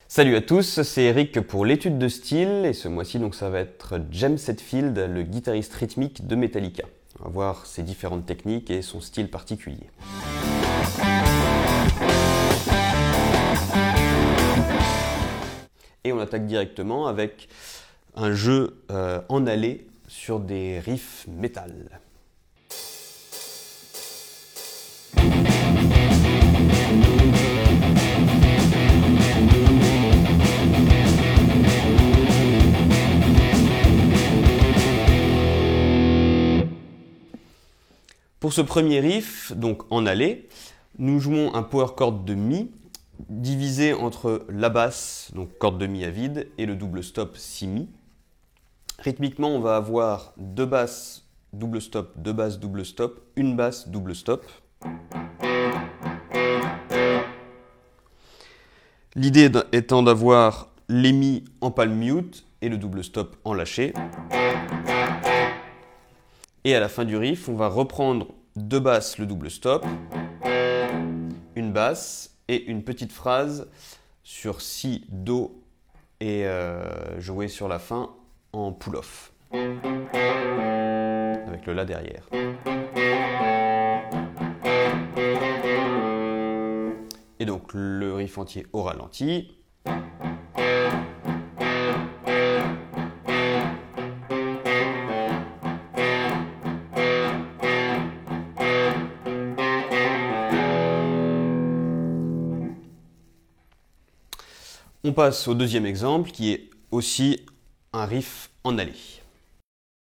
Salut à tous, c'est Eric pour l'étude de style et ce mois-ci donc ça va être James Hetfield, le guitariste rythmique de Metallica. On va voir ses différentes techniques et son style particulier. Et on attaque directement avec un jeu en allée sur des riffs métal. Pour ce premier riff, donc en allée, nous jouons un power chord de Mi divisé entre la basse, donc corde de Mi à vide, et le double stop Si Mi. Rythmiquement, on va avoir deux basses double stop, deux basses double stop, une basse double stop. L'idée étant d'avoir les Mi en palm mute et le double stop en lâché. Et à la fin du riff, on va reprendre deux basses, le double stop, une basse et une petite phrase sur Si, Do et jouer sur la fin en pull-off. Avec le La derrière. Et donc le riff entier au ralenti. On passe au deuxième exemple qui est aussi un riff en allée.